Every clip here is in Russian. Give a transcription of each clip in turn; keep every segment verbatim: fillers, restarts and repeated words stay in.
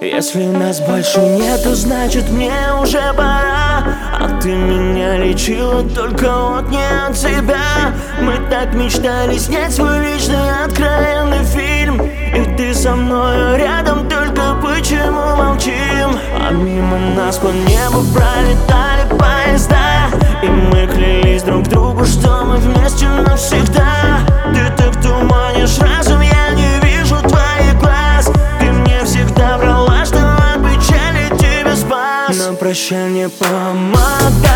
Если нас больше нету, значит мне уже пора. А ты меня лечила только вот не от себя. Мы так мечтали снять свой личный откровенный фильм, и ты со мной рядом, только почему молчим? А мимо нас по небу пролетали поезда, и мы клялись друг другу, что мы вместе навсегда. Ты так туманишь разум, я не вижу твоих глаз. Ты мне всегда врала, что от печали тебя спас. На прощание помогай,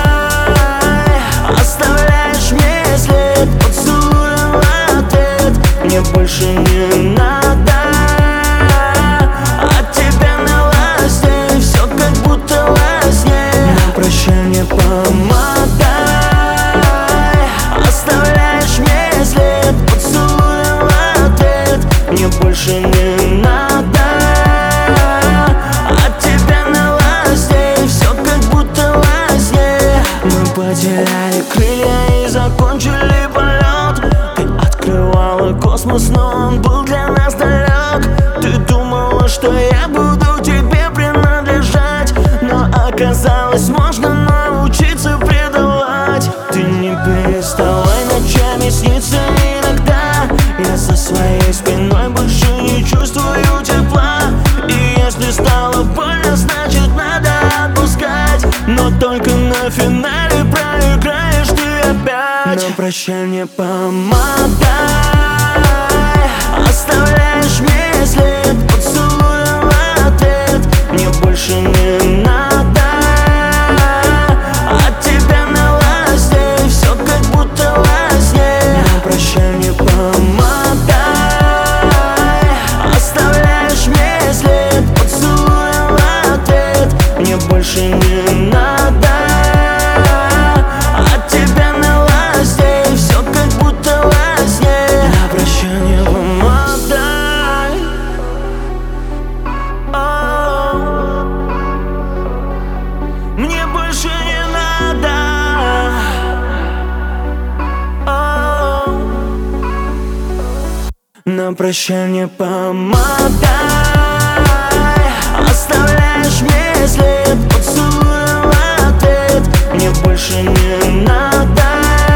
оставляешь мне след поцелуем в ответ. Мне больше не надо от тебя новостей, все как будто во сне. На прощание помогай, оставляешь мне след поцелуем в ответ. Мне больше не надо от тебя новостей, все как будто во сне. Мы потеряли крылья и закончили полет. Ты открывала космос, но он был для нас далек. Ты думала, что я буду тебе принадлежать, но оказалось, можно научиться предавать. Ты не переставай ночами сниться иногда. Я за своей спиной больше не чувствую тепла. И если стало больно, значит надо отпускать. Но только на финале проиграешь ты опять. На прощание помогай, оставляешь мне след поцелуем в ответ. Мне больше не надо от тебя новостей, все как будто во сне. На прощание помогай, оставляешь мне след поцелуем в ответ. Мне больше не надо от тебя новостей, все как будто во сне. На прощание помогай. О, мне больше не надо. О, на прощание помогай, оставляешь мне след поцелуем в ответ. Мне больше не надо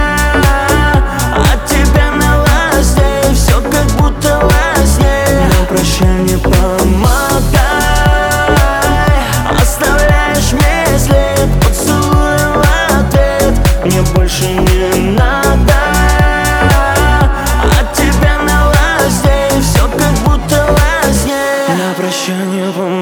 от тебя новостей, все как будто во сне. На прощание помогай, оставляешь мне след поцелуем в ответ. Мне больше не надо от тебя новостей, все как будто во сне. На прощание помогай.